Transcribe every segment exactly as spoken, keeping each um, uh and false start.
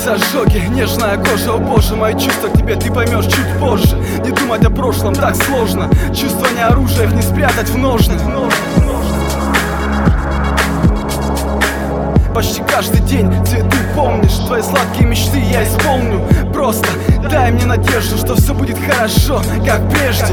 сердце ожоги, нежная кожа. О боже, мои чувства к тебе ты поймешь чуть позже. Не думать о прошлом так сложно. Чувства не оружие, их не спрятать в ножны. Почти каждый день цветы помнишь, твои сладкие мечты я исполню. Просто дай мне надежду, что все будет хорошо, как прежде.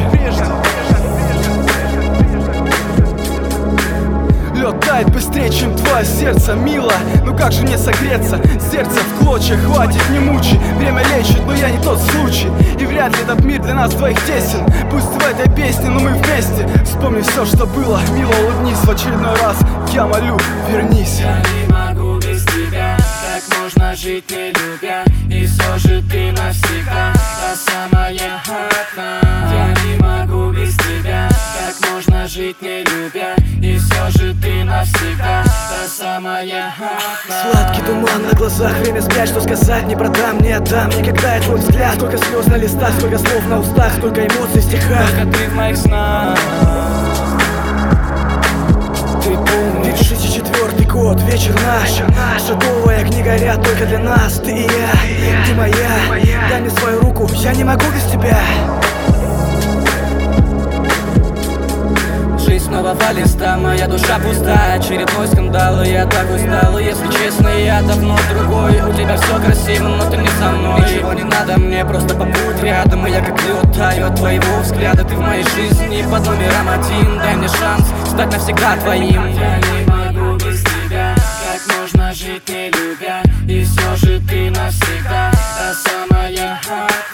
Лед тает быстрее, чем твое сердце, мило. Ну как же мне согреться? Сердце в клочья, хватит, не мучи. Время лечит, но я не тот случай. И вряд ли этот мир для нас двоих тесен. Пусть в этой песне, но мы вместе. Вспомни все, что было, мило, улыбнись в очередной раз. Я молю, вернись. Я не могу без тебя, как можно жить не любя. И все же ты навсегда та самая одна. Я не могу без тебя, как можно жить не любя. И все же ты навсегда та самая одна. Сладкий туман на глазах, время спять, что сказать не продам, не отдам. Никогда твой взгляд, сколько слез на листах, сколько слов на устах, сколько эмоций в стихах. Только ты в моих снах. Ты помнишь, две тысячи четвёртый год, вечер наш. Шедовые огни горят только для нас. Ты и я, ты моя. Дай мне свою руку, я не могу без тебя. Жизнь снова листа, моя душа пуста. Очередной скандал, и я так устал. Если честно, я давно другой. У тебя все красиво, но ты не со мной. Ничего не надо мне, просто побудь рядом. И я как лед таю от твоего взгляда. Ты в моей жизни под номером один. Дай мне шанс стать навсегда твоим. Я не могу без тебя, как можно жить не любя. И все же ты навсегда та самая.